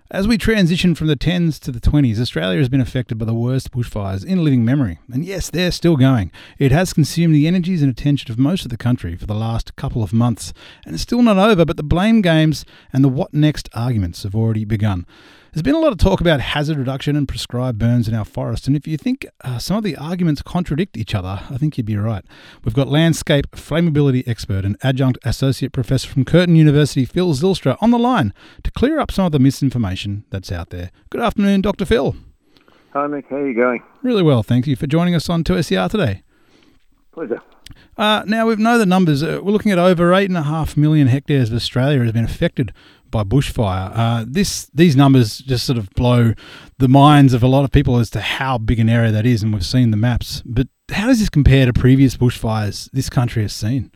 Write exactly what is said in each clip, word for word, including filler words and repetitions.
As we transition from the tens to the twenties, Australia has been affected by the worst bushfires in living memory. And yes, they're still going. It has consumed the energies and attention of most of the country for the last couple of months. And it's still not over, but the blame games and the what next arguments have already begun. There's been a lot of talk about hazard reduction and prescribed burns in our forest, and if you think uh, some of the arguments contradict each other, I think you'd be right. We've got landscape flammability expert and adjunct associate professor from Curtin University, Phil Zylstra, on the line to clear up some of the misinformation that's out there. Good afternoon, Doctor Phil. Hi, Mick. How are you going? Really well, thank you for joining us on two S E R today. Pleasure. Uh, now, we know the numbers. Uh, we're looking at over eight and a half million hectares of Australia has been affected by bushfire. Uh, this these numbers just sort of blow the minds of a lot of people as to how big an area that is, and we've seen the maps. But how does this compare to previous bushfires this country has seen?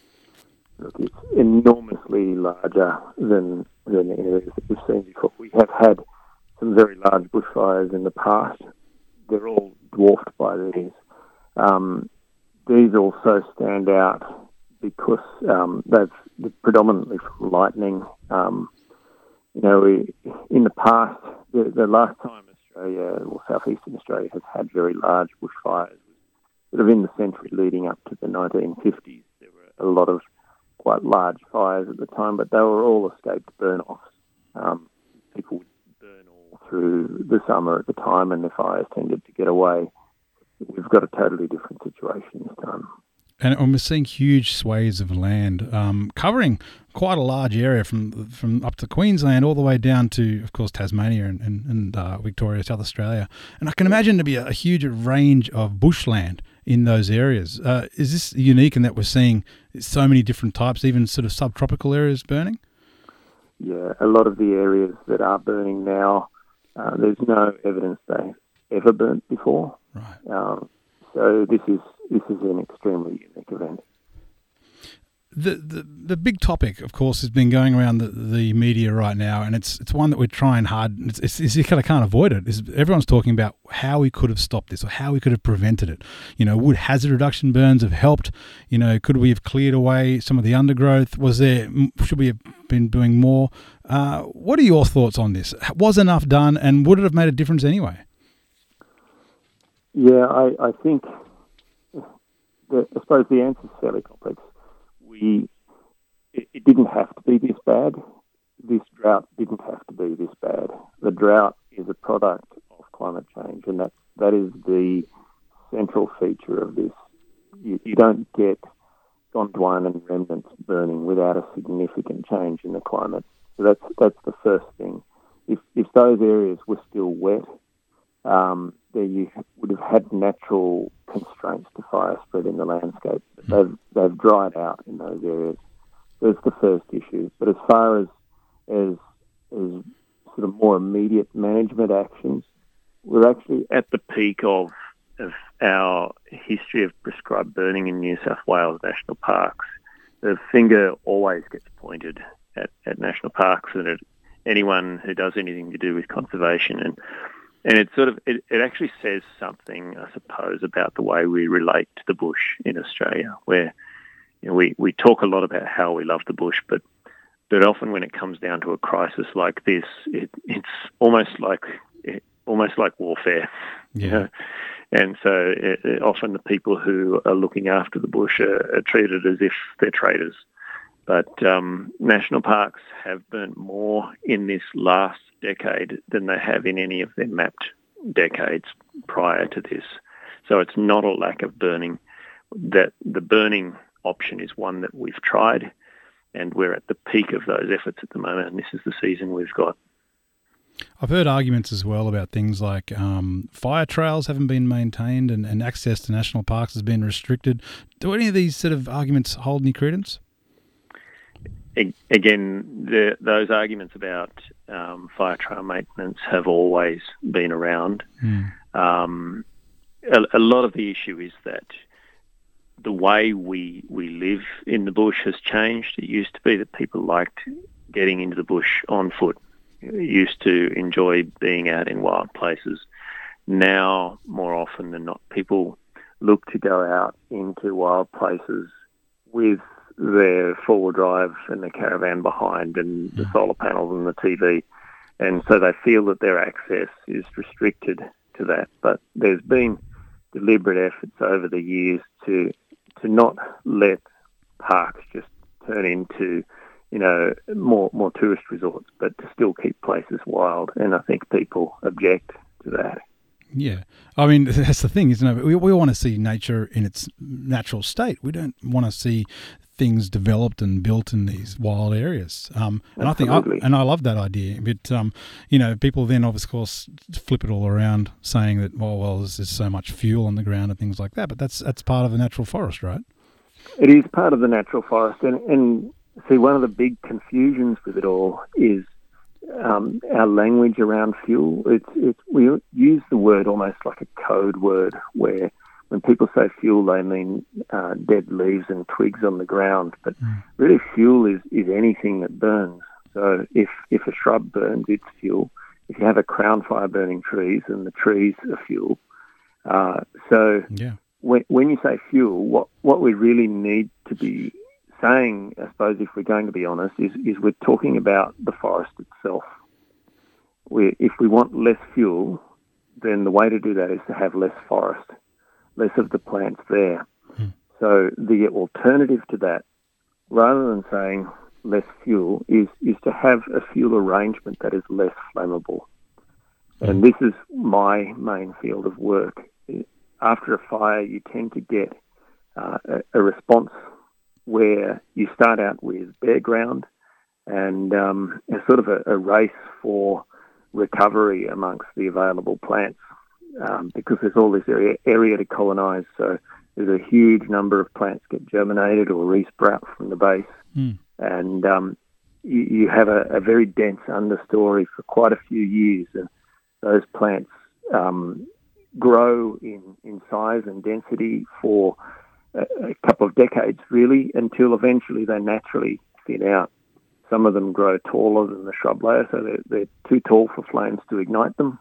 Look, it's enormously larger than than the areas that we've seen before. We have had some very large bushfires in the past. They're all dwarfed by these. Um, these also stand out because um, they've predominantly from lightning. Um, you know, we, in the past, the, the last time Australia or southeastern Australia has had very large bushfires was sort of in the century leading up to the nineteen fifties. There were a lot of quite large fires at the time, but they were all escaped burn-offs. Um, people would burn all through the summer at the time, and the fires tended to get away. We've got a totally different situation this time. And we're seeing huge swathes of land um, covering quite a large area from from up to Queensland all the way down to, of course, Tasmania and, and, and uh, Victoria, South Australia. And I can imagine to be a, a huge range of bushland in those areas. Uh, is this unique in that we're seeing so many different types, even sort of subtropical areas burning? Yeah, a lot of the areas that are burning now, uh, there's no evidence they've ever burnt before. Right. Um, so this is this is an extremely unique event. The, the the big topic, of course, has been going around the, the media right now, and it's it's one that we're trying hard. It's, it's, it's you kind of can't avoid it. Is everyone's talking about how we could have stopped this or how we could have prevented it. You know, would hazard reduction burns have helped? You know, could we have cleared away some of the undergrowth? Was there should we have been doing more? Uh, what are your thoughts on this? Was enough done, and would it have made a difference anyway? Yeah, I, I think, that, I suppose the answer is fairly complex. We, it, it didn't have to be this bad. This drought didn't have to be this bad. The drought is a product of climate change, and that, that is the central feature of this. You, you don't get Gondwana and remnants burning without a significant change in the climate. So that's that's the first thing. If if those areas were still wet, um, there you would have had natural constraints to fire spread in the landscape. But they've they've dried out in those areas. That's the first issue. But as far as as as sort of more immediate management actions, we're actually at the peak of of our history of prescribed burning in New South Wales national parks. The finger always gets pointed at, at national parks and at anyone who does anything to do with conservation, and and it sort of it, it actually says something, I suppose, about the way we relate to the bush in Australia, where you know, we, we talk a lot about how we love the bush, but but often when it comes down to a crisis like this, it, it's almost like it, almost like warfare. Yeah. You know? And so it, it, often the people who are looking after the bush are, are treated as if they're traitors. But um, national parks have burnt more in this last decade than they have in any of their mapped decades prior to this. So it's not a lack of burning. That the burning option is one that we've tried, and we're at the peak of those efforts at the moment, and this is the season we've got. I've heard arguments as well about things like um, fire trails haven't been maintained and, and access to national parks has been restricted. Do any of these sort of arguments hold any credence? Again, the, those arguments about um, fire trail maintenance have always been around. Mm. Um, a, a lot of the issue is that the way we we live in the bush has changed. It used to be that people liked getting into the bush on foot. Used to enjoy being out in wild places. Now, more often than not, people look to go out into wild places with their four-wheel drive and the caravan behind and the solar panels and the T V. and so they feel that their access is restricted to that. But there's been deliberate efforts over the years to to not let parks just turn into, you know, more more tourist resorts, but to still keep places wild. And I think people object to that. Yeah. I mean, that's the thing, isn't it? We, we want to see nature in its natural state. We don't want to see things developed and built in these wild areas. Um, and I think, I, and I love that idea. But, um, you know, people then, of course, flip it all around saying that, well, well, there's, there's so much fuel on the ground and things like that. But that's that's part of the natural forest, right? It is part of the natural forest. And, and see, one of the big confusions with it all is Um, our language around fuel. It's, it's we use the word almost like a code word, where when people say fuel, they mean uh, dead leaves and twigs on the ground. But mm. really, fuel is, is anything that burns. So if if a shrub burns, it's fuel. If you have a crown fire burning trees, and the trees are fuel. Uh, so yeah. when when you say fuel, what what we really need to be saying, I suppose, if we're going to be honest, is, is we're talking about the forest itself. We, if we want less fuel, then the way to do that is to have less forest, less of the plants there. Mm. So the alternative to that, rather than saying less fuel, is, is to have a fuel arrangement that is less flammable. Mm. And this is my main field of work. After a fire, you tend to get uh, a, a response where you start out with bare ground and um, it's sort of a, a race for recovery amongst the available plants um, because there's all this area, area to colonise. So there's a huge number of plants get germinated or resprout from the base. Mm. And um, you, you have a, a very dense understory for quite a few years. And those plants um, grow in, in size and density for a couple of decades, really, until eventually they naturally thin out. Some of them grow taller than the shrub layer, so they're, they're too tall for flames to ignite them.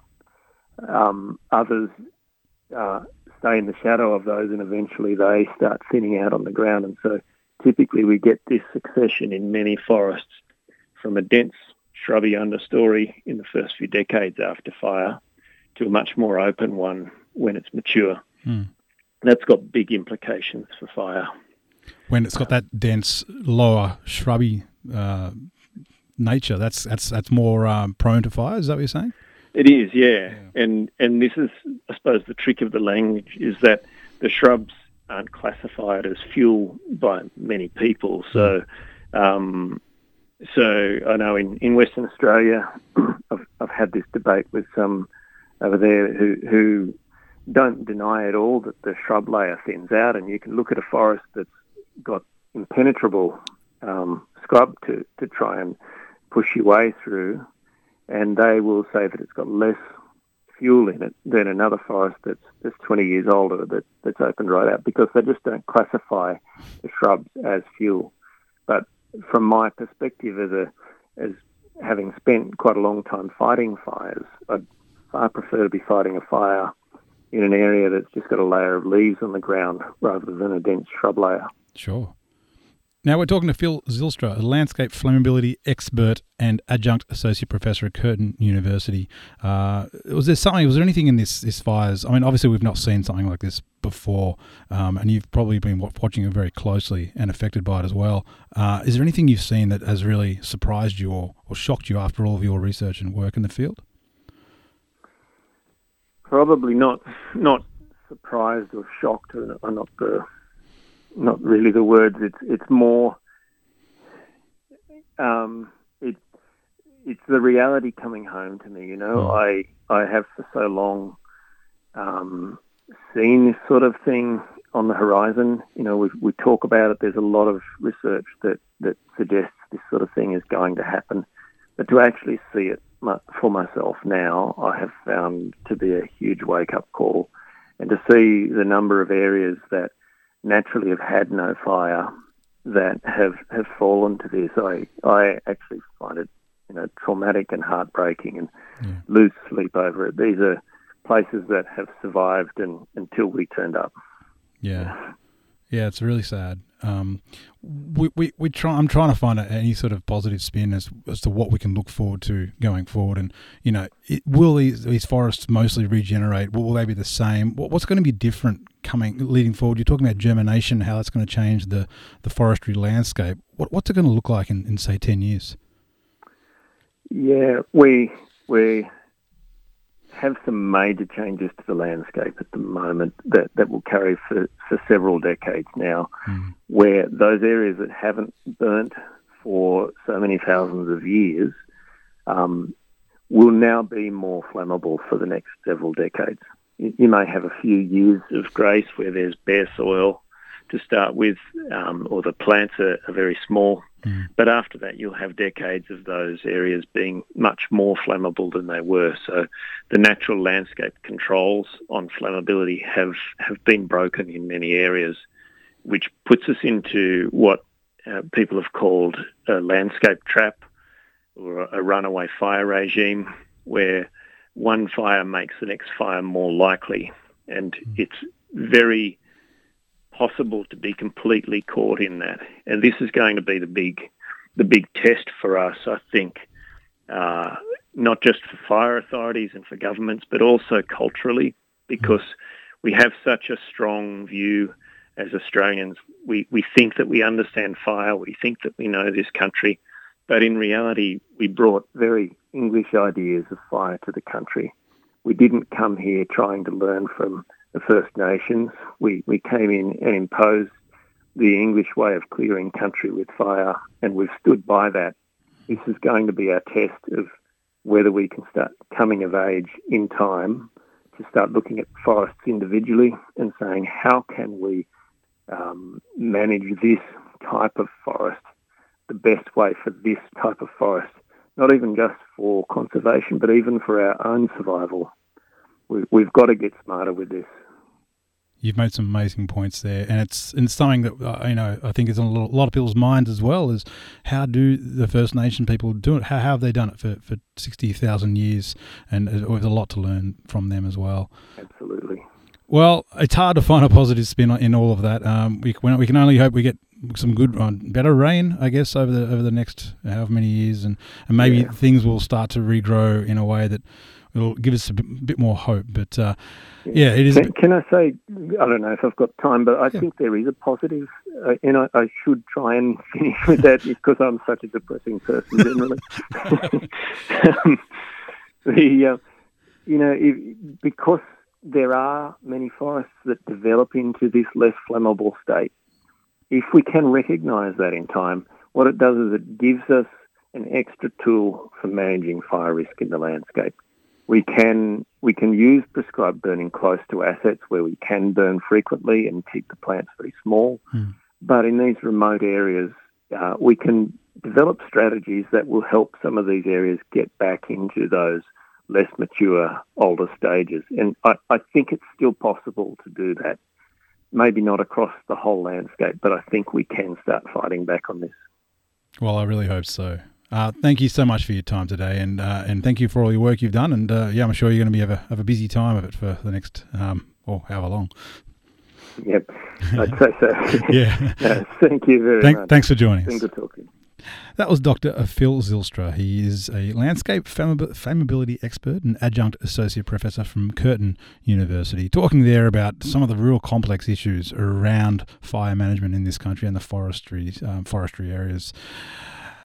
Um, others uh, stay in the shadow of those, and eventually they start thinning out on the ground. And so typically we get this succession in many forests from a dense shrubby understory in the first few decades after fire to a much more open one when it's mature. Mm. That's got big implications for fire. When it's got that dense, lower, shrubby uh, nature, that's that's that's more um, prone to fire. Is that what you're saying? It is, yeah. yeah. And and this is, I suppose, the trick of the language is that the shrubs aren't classified as fuel by many people. So, um, so I know in, in Western Australia, I've I've had this debate with some over there who who. don't deny at all that the shrub layer thins out, and you can look at a forest that's got impenetrable um, scrub to, to try and push your way through, and they will say that it's got less fuel in it than another forest that's, that's twenty years older that, that's opened right out, because they just don't classify the shrubs as fuel. But from my perspective as a as having spent quite a long time fighting fires, I'd far prefer to be fighting a fire in an area that's just got a layer of leaves on the ground rather than a dense shrub layer. Sure. Now we're talking to Phil Zylstra, a landscape flammability expert and adjunct associate professor at Curtin University. Uh, was there something? Was there anything in this this fires? I mean, obviously we've not seen something like this before, um, and you've probably been watching it very closely and affected by it as well. Uh, is there anything you've seen that has really surprised you or, or shocked you after all of your research and work in the field? Probably not. Not surprised or shocked are not the not really the words. It's it's more. Um, it it's the reality coming home to me. You know, mm. I I have for so long um, seen this sort of thing on the horizon. You know, we we talk about it. There's a lot of research that that suggests this sort of thing is going to happen, but to actually see it for myself now, I have found to be a huge wake-up call. And to see the number of areas that naturally have had no fire that have, have fallen to this, I I actually find it, you know, traumatic and heartbreaking, and yeah. lose sleep over it. These are places that have survived and, until we turned up. Yeah. Yeah, it's really sad. Um, we we we try. I'm trying to find a, any sort of positive spin as as to what we can look forward to going forward. And you know, it, will these these forests mostly regenerate? Will, will they be the same? What, what's going to be different coming leading forward? You're talking about germination, how that's going to change the, the forestry landscape. What what's it going to look like in, in say ten years? Yeah, we we have some major changes to the landscape at the moment that, that will carry for, for several decades now, mm. where those areas that haven't burnt for so many thousands of years um, will now be more flammable for the next several decades. You, you may have a few years of grace where there's bare soil to start with, um, or the plants are, are very small. Mm. But after that, you'll have decades of those areas being much more flammable than they were. So the natural landscape controls on flammability have, have been broken in many areas, which puts us into what uh, people have called a landscape trap or a runaway fire regime, where one fire makes the next fire more likely. And mm. it's very possible to be completely caught in that, and this is going to be the big, the big test for us. I think, uh, not just for fire authorities and for governments, but also culturally, because we have such a strong view as Australians. We we think that we understand fire, we think that we know this country, but in reality, we brought very English ideas of fire to the country. We didn't come here trying to learn from the First Nations. We, we came in and imposed the English way of clearing country with fire, and we've stood by that. This is going to be our test of whether we can start coming of age in time to start looking at forests individually and saying, how can we um, manage this type of forest the best way for this type of forest, not even just for conservation, but even for our own survival. We, we've got to get smarter with this. You've made some amazing points there, and it's and it's something that uh, you know I think is on a lot of people's minds as well. Is how do the First Nation people do it? How, how have they done it for, for sixty thousand years? And there's a lot to learn from them as well. Absolutely. Well, it's hard to find a positive spin in all of that. Um, we we can only hope we get some good, uh, better rain, I guess, over the over the next however many years, and and maybe yeah. things will start to regrow in a way that it'll give us a bit, bit more hope. But uh, yeah. yeah, it is. Can, can I say, I don't know if I've got time, but I yeah. think there is a positive, uh, and I, I should try and finish with that because I'm such a depressing person generally. um, the uh, you know, if, because there are many forests that develop into this less flammable state, if we can recognise that in time, what it does is it gives us an extra tool for managing fire risk in the landscape. We can we can use prescribed burning close to assets where we can burn frequently and keep the plants very small. Mm. But in these remote areas, uh, we can develop strategies that will help some of these areas get back into those less mature, older stages. And I, I think it's still possible to do that. Maybe not across the whole landscape, but I think we can start fighting back on this. Well, I really hope so. Uh, thank you so much for your time today, and uh, and thank you for all your work you've done. And uh, yeah, I'm sure you're going to be have a have a busy time of it for the next um, or however long. Yep, I'd say so. yeah. No, thank you very thank, much. Thanks for joining it's us. Been good talking. That was Doctor Phil Zylstra. He is a landscape flammability expert and adjunct associate professor from Curtin University, talking there about some of the real complex issues around fire management in this country and the forestry um, forestry areas.